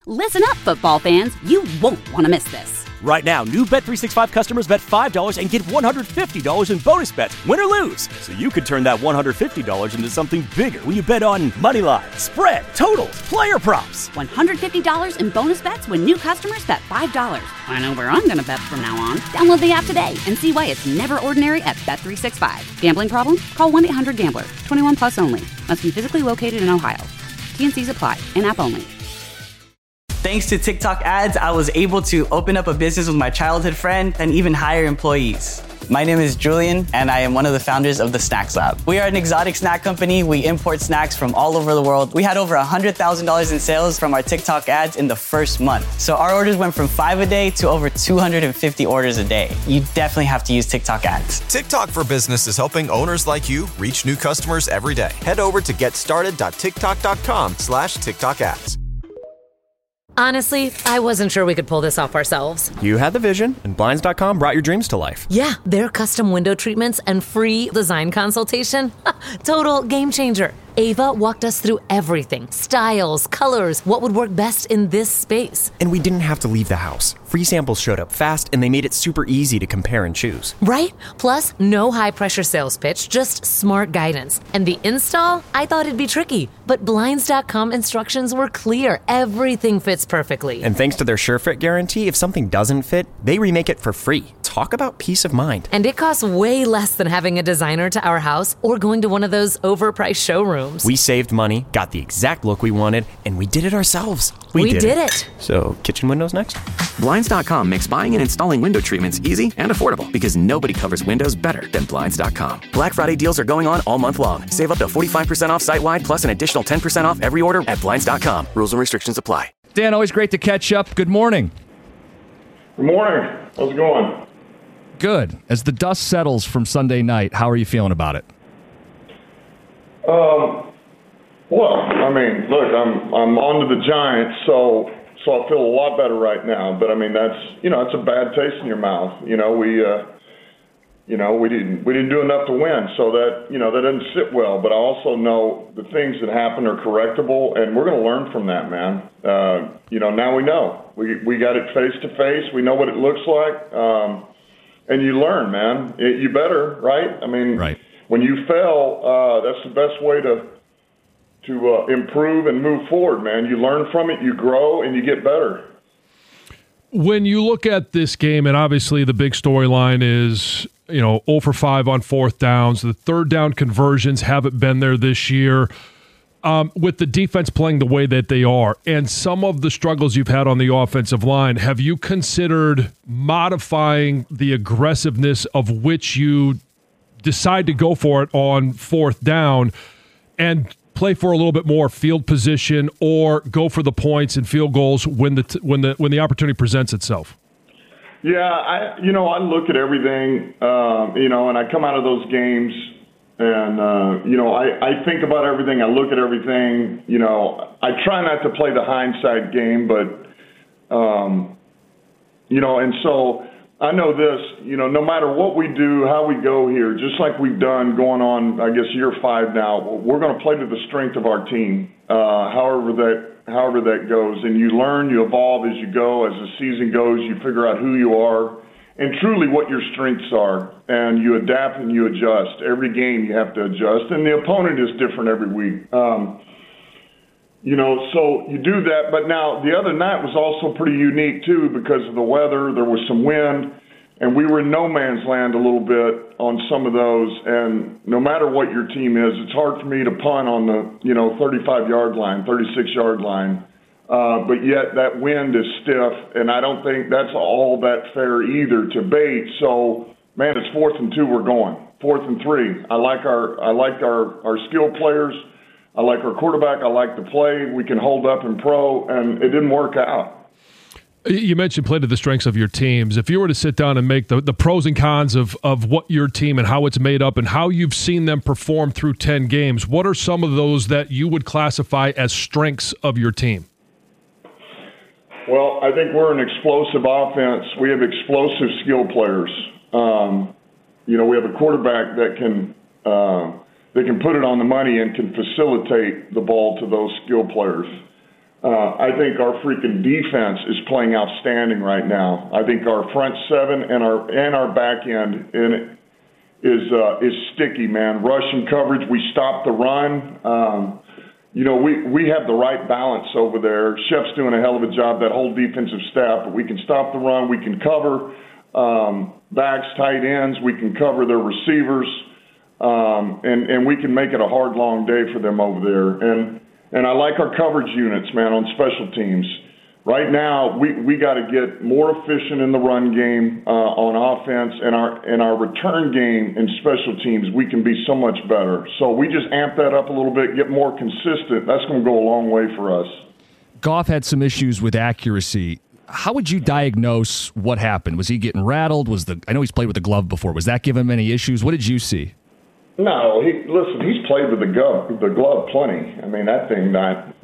Listen up, football fans. You won't want to miss this. Right now, new Bet365 customers bet $5 and get $150 in bonus bets, win or lose. So you could turn that $150 into something bigger when you bet on money line, spread, totals, player props. $150 in bonus bets when new customers bet $5. I know where I'm going to bet from now on. Download the app today and see why it's never ordinary at Bet365. Gambling problem? Call 1-800-GAMBLER. 21 plus only. Must be physically located in Ohio. T&Cs apply. In-app only. Thanks to TikTok ads, I was able to open up a business with my childhood friend and even hire employees. My name is Julian, and I am one of the founders of the Snacks Lab. We are an exotic snack company. We import snacks from all over the world. We had over $100,000 in sales from our TikTok ads in the first month. So our orders went from 5 a day to over 250 orders a day. You definitely have to use TikTok ads. TikTok for Business is helping owners like you reach new customers every day. Head over to getstarted.tiktok.com/TikTok ads. Honestly, I wasn't sure we could pull this off ourselves. You had the vision, and Blinds.com brought your dreams to life. Yeah, their custom window treatments and free design consultation. Total game changer. Ava walked us through everything. Styles, colors, what would work best in this space. And we didn't have to leave the house. Free samples showed up fast, and they made it super easy to compare and choose. Right? Plus, no high-pressure sales pitch, just smart guidance. And the install? I thought it'd be tricky, but Blinds.com instructions were clear. Everything fits perfectly. And thanks to their SureFit guarantee, if something doesn't fit, they remake it for free. Talk about peace of mind. And it costs way less than having a designer to our house or going to one of those overpriced showrooms. We saved money, got the exact look we wanted, and we did it ourselves. We did it. So, kitchen windows next? Blinds.com makes buying and installing window treatments easy and affordable because nobody covers windows better than Blinds.com. Black Friday deals are going on all month long. Save up to 45% off site-wide plus an additional 10% off every order at Blinds.com. Rules and restrictions apply. Dan, always great to catch up. Good morning. Good morning. How's it going? Good. As the dust settles from Sunday night, how are you feeling about it? Well, I mean, look, I'm on to the Giants, so I feel a lot better right now. But I mean, that's it's a bad taste in your mouth. We didn't do enough to win, so that that doesn't sit well. But I also know the things that happen are correctable, and we're going to learn from that, man. Now we know we got it face to face. We know what it looks like, and you learn, man. You better, right? I mean, right. When you fail, that's the best way to improve and move forward, man. You learn from it, you grow, and you get better. When you look at this game, and obviously the big storyline is, 0 for 5 on fourth downs. The third down conversions haven't been there this year. With the defense playing the way that they are and some of the struggles you've had on the offensive line, have you considered modifying the aggressiveness of which you decide to go for it on fourth down and play for a little bit more field position, or go for the points and field goals when the opportunity presents itself? Yeah, I look at everything, and I come out of those games and I think about everything. I look at everything. I try not to play the hindsight game, but and so I know this, no matter what we do, how we go here, just like we've done going on, I guess, year 5 now, we're going to play to the strength of our team, however that goes. And you learn, you evolve as you go. As the season goes, you figure out who you are and truly what your strengths are. And you adapt and you adjust. Every game you have to adjust. And the opponent is different every week. So you do that. But now the other night was also pretty unique, too, because of the weather. There was some wind, and we were in no man's land a little bit on some of those. And no matter what your team is, it's hard for me to punt on the, 35-yard line, 36-yard line. But yet that wind is stiff, and I don't think that's all that fair either to bait. So, man, it's 4th and 2 we're going. 4th and 3. I like our skilled players. I like our quarterback. I like the play. We can hold up in pro, and it didn't work out. You mentioned play to the strengths of your teams. If you were to sit down and make the pros and cons of what your team and how it's made up and how you've seen them perform through 10 games, what are some of those that you would classify as strengths of your team? Well, I think we're an explosive offense. We have explosive skill players. We have a quarterback that can put it on the money and can facilitate the ball to those skill players. I think our freaking defense is playing outstanding right now. I think our front seven and our back end is sticky, man. Rushing coverage, we stop the run. We have the right balance over there. Shep's doing a hell of a job, that whole defensive staff. But we can stop the run. We can cover backs, tight ends. We can cover their receivers, and we can make it a hard, long day for them over there. And I like our coverage units, man, on special teams. Right now, we got to get more efficient in the run game on offense, and our return game in special teams, we can be so much better. So we just amp that up a little bit, get more consistent. That's going to go a long way for us. Goff had some issues with accuracy. How would you diagnose what happened? Was he getting rattled? I know he's played with the glove before. Was that giving him any issues? What did you see? No, he's played with the glove plenty. I mean, that thing,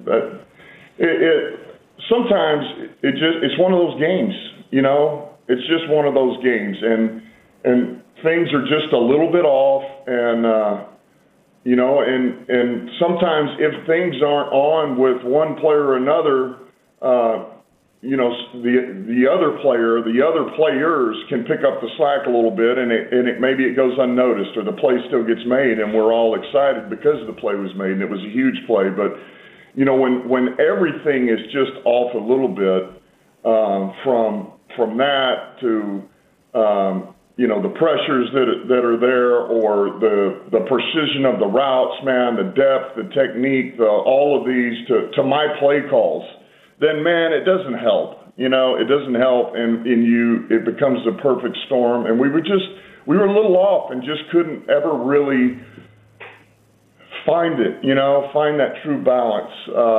sometimes it's one of those games, you know. It's just one of those games, and things are just a little bit off, and and sometimes if things aren't on with one player or another, the other player, the other players can pick up the slack a little bit, and maybe it goes unnoticed, or the play still gets made, and we're all excited because the play was made, and it was a huge play, but. When everything is just off a little bit from that to the pressures that are there, or the precision of the routes, man, the depth, the technique, all of these to my play calls, then man, it doesn't help. It doesn't help, and it becomes a perfect storm. And we were a little off and just couldn't ever really find that true balance.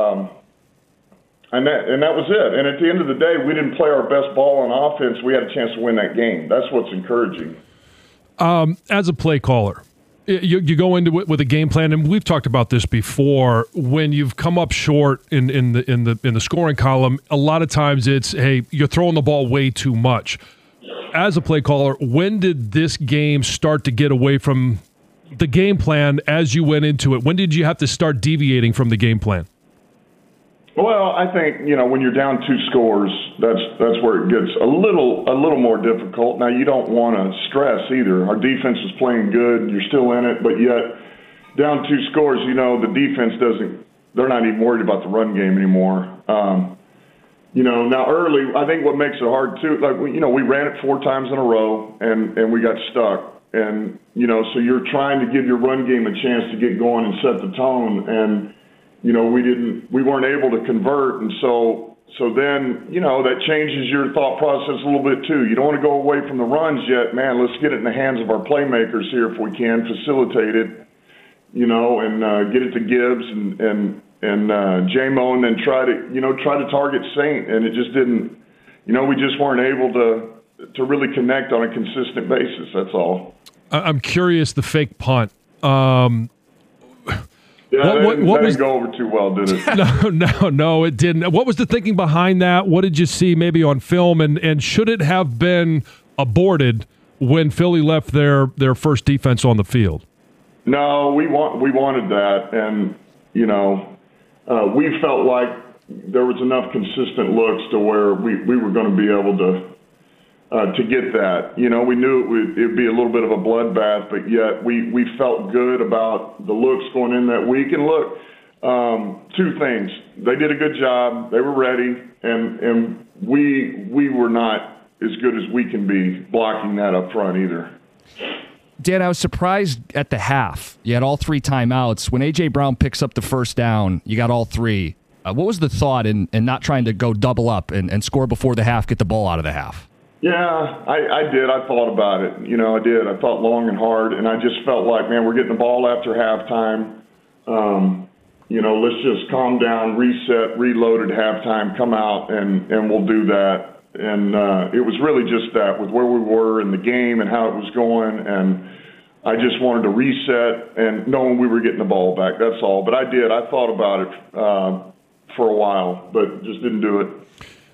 And that was it. And at the end of the day, we didn't play our best ball on offense. We had a chance to win that game. That's what's encouraging. As a play caller, you go into it with a game plan, and we've talked about this before. When you've come up short in the scoring column, a lot of times it's, hey, you're throwing the ball way too much. As a play caller, when did this game start to get away from the game plan as you went into it? When did you have to start deviating from the game plan? Well, I think, when you're down 2 scores, that's where it gets a little more difficult. Now, you don't want to stress either. Our defense is playing good. You're still in it, but yet down 2 scores, the defense they're not even worried about the run game anymore. Now early, I think what makes it hard too, we ran it 4 times in a row and we got stuck. And, so you're trying to give your run game a chance to get going and set the tone. And, we weren't able to convert. And so then, that changes your thought process a little bit too. You don't want to go away from the runs yet, man. Let's get it in the hands of our playmakers here if we can, facilitate it, and get it to Gibbs and J-Mo, and then try to target Saint. And it just didn't, we just weren't able to really connect on a consistent basis. That's all. I'm curious, the fake punt. That didn't go over too well, did it? No, it didn't. What was the thinking behind that? What did you see maybe on film? And should it have been aborted when Philly left their first defense on the field? No, we wanted that. And, we felt like there was enough consistent looks to where we were going to be able to get that. We knew it'd be a little bit of a bloodbath, but yet we felt good about the looks going in that week. And look, 2 things. They did a good job. They were ready, and we were not as good as we can be blocking that up front either. Dan, I was surprised at the half. You had all 3 timeouts. When A.J. Brown picks up the first down, you got all 3. What was the thought in not trying to go double up and score before the half, get the ball out of the half? Yeah, I did. I thought about it. I did. I thought long and hard, and I just felt like, man, we're getting the ball after halftime. Let's just calm down, reset, reload at halftime, come out, and we'll do that. And it was really just that, with where we were in the game and how it was going, and I just wanted to reset and knowing we were getting the ball back. That's all. But I did. I thought about it for a while, but just didn't do it.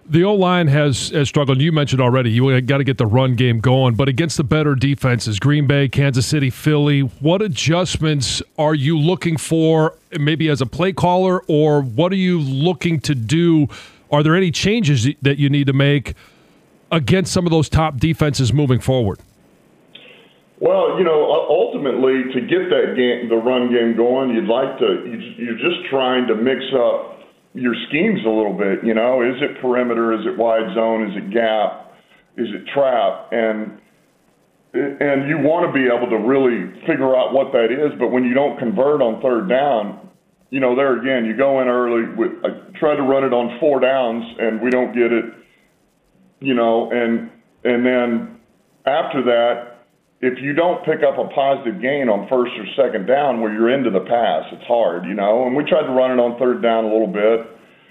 The O-line has struggled. You mentioned already, you got to get the run game going. But against the better defenses, Green Bay, Kansas City, Philly, what adjustments are you looking for, maybe as a play caller, or what are you looking to do? Are there any changes that you need to make against some of those top defenses moving forward? Well, ultimately, to get that game, the run game going, you're just trying to mix up your schemes a little bit. Is it perimeter? Is it wide zone? Is it gap? Is it trap? And you want to be able to really figure out what that is. But when you don't convert on third down, there again, you go in early. I try to run it on 4 downs, and we don't get it. And then after that, if you don't pick up a positive gain on first or second down where you're into the pass, it's hard, and we tried to run it on third down a little bit.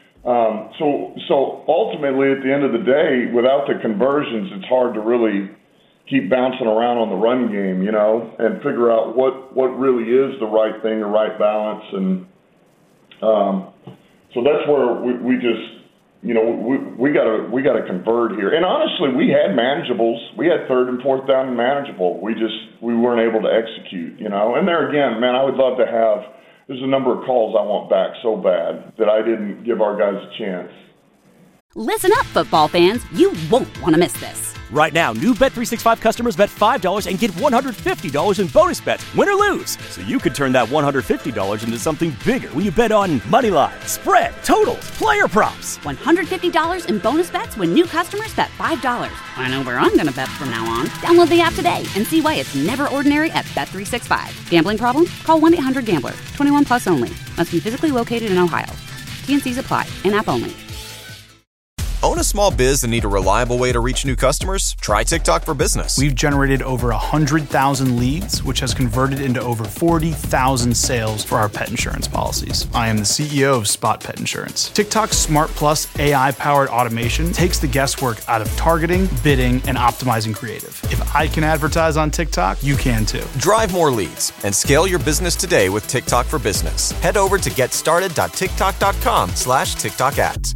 So ultimately, at the end of the day, without the conversions, it's hard to really keep bouncing around on the run game, and figure out what really is the right thing, the right balance. And so that's where we just, we got to convert here. And honestly, we had manageables. We had third and fourth down and manageable. We weren't able to execute, And there again, man, I would love to have. There's a number of calls I want back so bad that I didn't give our guys a chance. Listen up, football fans. You won't want to miss this. Right now, new Bet365 customers bet $5 and get $150 in bonus bets, win or lose. So you could turn that $150 into something bigger when you bet on moneyline, spread, totals, player props. $150 in bonus bets when new customers bet $5. I know where I'm going to bet from now on. Download the app today and see why it's never ordinary at Bet365. Gambling problem? Call 1-800-GAMBLER. 21 plus only. Must be physically located in Ohio. T&Cs apply. In-app only. Own a small biz and need a reliable way to reach new customers? Try TikTok for Business. We've generated over 100,000 leads, which has converted into over 40,000 sales for our pet insurance policies. I am the CEO of Spot Pet Insurance. TikTok's Smart Plus AI-powered automation takes the guesswork out of targeting, bidding, and optimizing creative. If I can advertise on TikTok, you can too. Drive more leads and scale your business today with TikTok for Business. Head over to getstarted.tiktok.com/TikTok ads.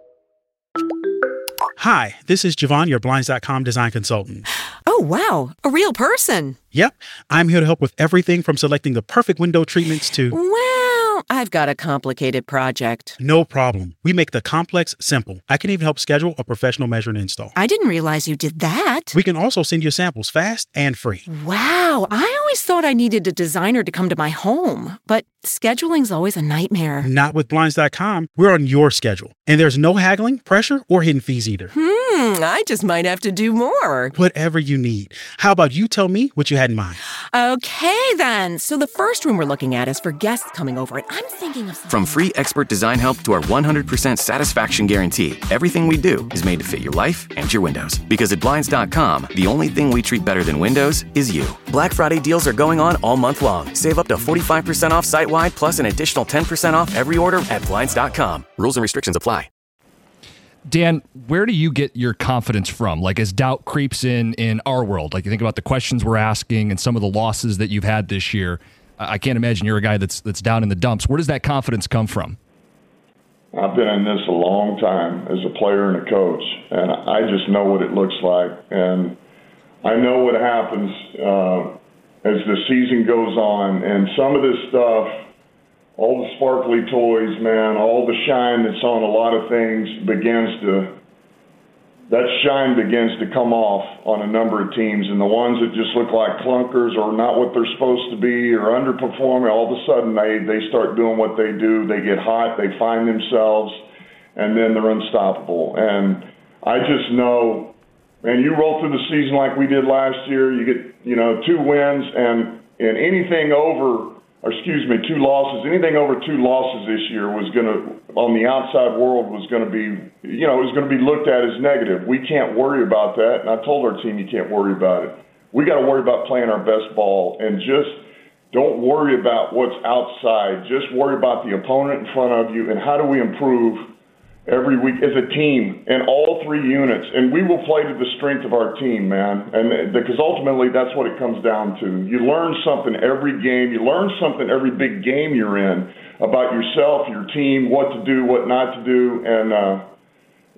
Hi, this is Javon, your Blinds.com design consultant. Oh, wow. A real person. Yep. I'm here to help with everything from selecting the perfect window treatments to... Well, I've got a complicated project. No problem. We make the complex simple. I can even help schedule a professional measure and install. I didn't realize you did that. We can also send you samples fast and free. Wow. I always thought I needed a designer to come to my home, but scheduling's always a nightmare. Not with Blinds.com. We're on your schedule. And there's no haggling, pressure, or hidden fees either. I just might have to do more. Whatever you need. How about you tell me what you had in mind? Okay, then. So the first room we're looking at is for guests coming over, and I'm thinking of something. From free expert design help to our 100% satisfaction guarantee, everything we do is made to fit your life and your windows. Because at Blinds.com, the only thing we treat better than windows is you. Black Friday deals are going on all month long. Save up to 45% off site-wide, plus an additional 10% off every order at Blinds.com. Rules and restrictions apply. Dan, where do you get your confidence from? Like, as doubt creeps in our world, like you think about the questions we're asking and some of the losses that you've had this year, I can't imagine you're a guy that's down in the dumps. Where does that confidence come from? I've been in this a long time as a player and a coach, and I just know what it looks like. And I know what happens as the season goes on. And some of this stuff, all the sparkly toys, man, all the shine that's on a lot of things that shine begins to come off on a number of teams. And the ones that just look like clunkers or not what they're supposed to be or underperforming, all of a sudden they start doing what they do. They get hot, they find themselves, and then they're unstoppable. And I just know, man, you roll through the season like we did last year, you get, 2 wins and anything over, 2 losses. Anything over 2 losses this year was going to, on the outside world, was going to be, it was going to be looked at as negative. We can't worry about that. And I told our team, you can't worry about it. We got to worry about playing our best ball and just don't worry about what's outside. Just worry about the opponent in front of you and how do we improve every week as a team in all 3 units. And we will play to the strength of our team, man. And because ultimately that's what it comes down to. You learn something every game. You learn something every big game you're in about yourself, your team, what to do, what not to do.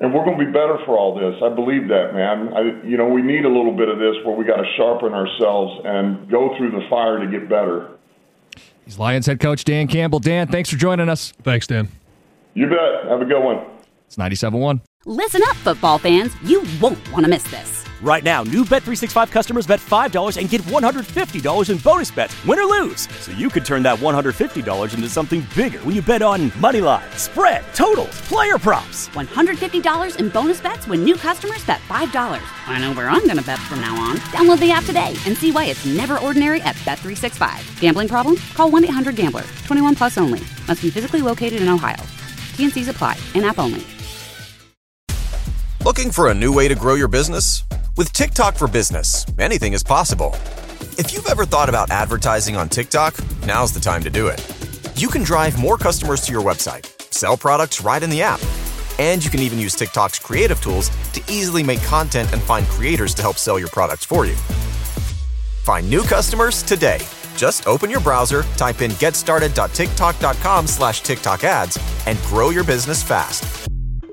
And we're going to be better for all this. I believe that, man. We need a little bit of this where we got to sharpen ourselves and go through the fire to get better. He's Lions head coach Dan Campbell. Dan, thanks for joining us. Thanks, Dan. You bet. Have a good one. It's 97.1. Listen up, football fans. You won't want to miss this. Right now, new Bet365 customers bet $5 and get $150 in bonus bets, win or lose. So you could turn that $150 into something bigger when you bet on moneyline, spread, totals, player props. $150 in bonus bets when new customers bet $5. I know where I'm going to bet from now on. Download the app today and see why it's never ordinary at Bet365. Gambling problem? Call 1-800-GAMBLER. 21 plus only. Must be physically located in Ohio. T&Cs apply. In-app only. Looking for a new way to grow your business? With TikTok for Business, anything is possible. If you've ever thought about advertising on TikTok, now's the time to do it. You can drive more customers to your website, sell products right in the app, and you can even use TikTok's creative tools to easily make content and find creators to help sell your products for you. Find new customers today. Just open your browser, type in getstarted.tiktok.com/TikTok ads, and grow your business fast.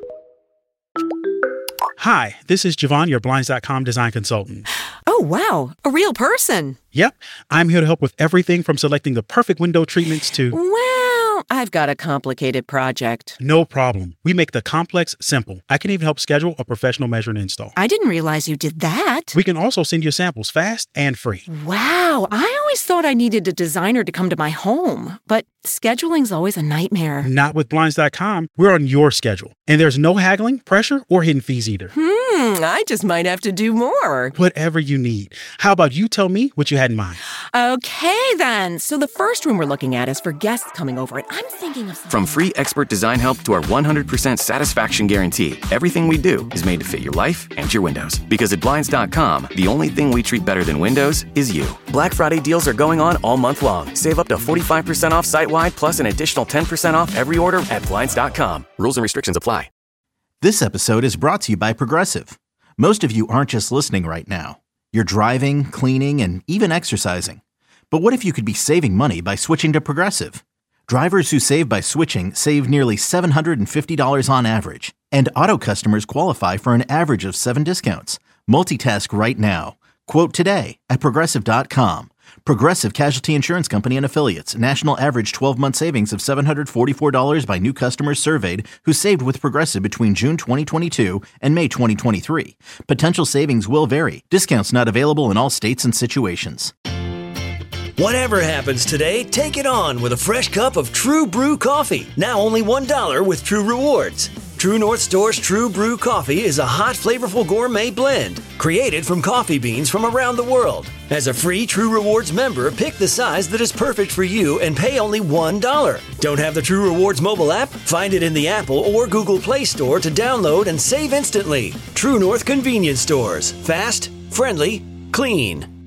Hi, this is Javon, your Blinds.com design consultant. Oh, wow. A real person. Yep. I'm here to help with everything from selecting the perfect window treatments to... Well, I've got a complicated project. No problem. We make the complex simple. I can even help schedule a professional measure and install. I didn't realize you did that. We can also send you samples fast and free. Wow. I always thought I needed a designer to come to my home, but scheduling's always a nightmare. Not with Blinds.com. We're on your schedule. And there's no haggling, pressure, or hidden fees either. I just might have to do more. Whatever you need. How about you tell me what you had in mind? Okay, then. So the first room we're looking at is for guests coming over, and I'm thinking of something. From free expert design help to our 100% satisfaction guarantee, everything we do is made to fit your life and your windows. Because at Blinds.com, the only thing we treat better than windows is you. Black Friday deals are going on all month long. Save up to 45% off site-wide, plus an additional 10% off every order at Blinds.com. Rules and restrictions apply. This episode is brought to you by Progressive. Most of you aren't just listening right now. You're driving, cleaning, and even exercising. But what if you could be saving money by switching to Progressive? Drivers who save by switching save nearly $750 on average. And auto customers qualify for an average of 7 discounts. Multitask right now. Quote today at Progressive.com. Progressive Casualty Insurance Company and Affiliates. National average 12-month savings of $744 by new customers surveyed who saved with Progressive between June 2022 and May 2023. Potential savings will vary. Discounts not available in all states and situations. Whatever happens today, take it on with a fresh cup of True Brew coffee. Now only $1 with True Rewards. True North Store's True Brew coffee is a hot, flavorful gourmet blend created from coffee beans from around the world. As a free True Rewards member, pick the size that is perfect for you and pay only $1. Don't have the True Rewards mobile app? Find it in the Apple or Google Play Store to download and save instantly. True North Convenience Stores. Fast, friendly, clean.